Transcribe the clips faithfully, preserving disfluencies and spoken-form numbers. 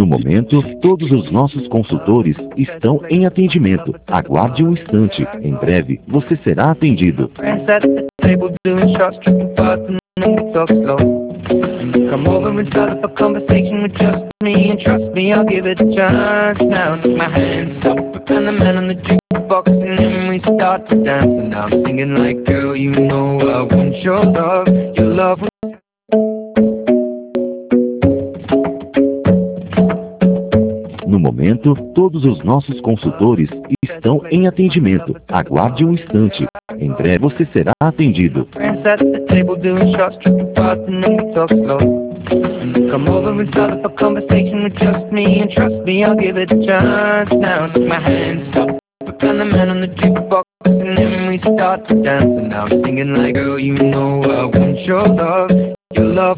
momento, todos os nossos consultores estão em atendimento. Aguarde um instante. Em breve, você será atendido. Come over and start up a conversation with just me, and trust me, I'll give it a chance. Now take my hands up and the man on the jukebox, and then we start to dance. And now I'm singing like, girl, you know I want your love, your love. No momento, todos os nossos consultores estão em atendimento. Aguarde um instante. Em breve você será atendido. Come over and start up a conversation with just me, and trust me, I'll give it a chance. Now take my hands up and the man on the jukebox, and then we start to dance. And now I'm singing like, girl, you know I want your love, your love.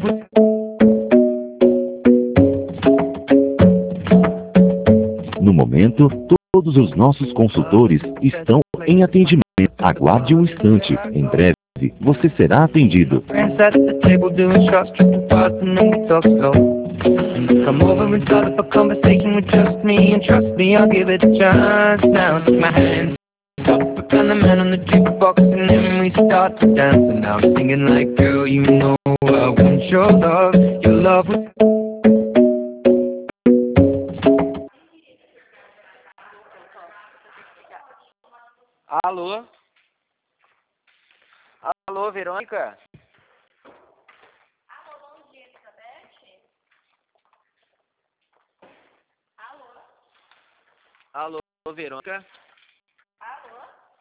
No momento, todos os nossos consultores estão em atendimento. Aguarde um instante. Em breve, você será atendido. Come over and start up a conversation with just me, and trust me, I'll give it a chance. Now take my hands up and the man on the jukebox, and then we start to dance. And now I'm singing like, girl, you know I want your love, your love. Alô? Alô, Verônica? Alô, bom dia, Elizabeth? Alô? Alô, Verônica? Alô?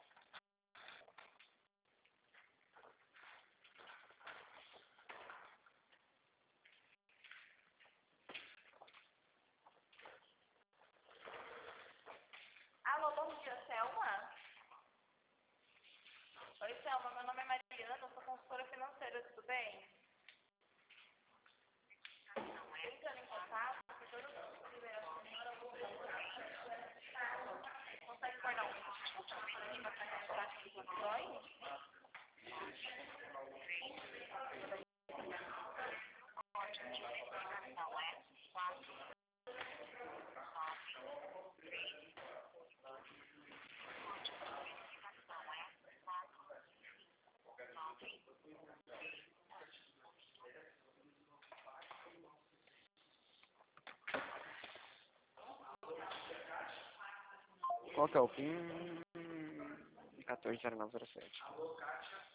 Alô, bom dia, Selma? Oi, Selma, meu nome é Mariana, eu sou consultora financeira, tudo bem? Entrando em contato, porque todas as liberações foram consegue guardar um vídeo para realizar as transações? Qual que é o PIN? quatorze zero nove zero sete.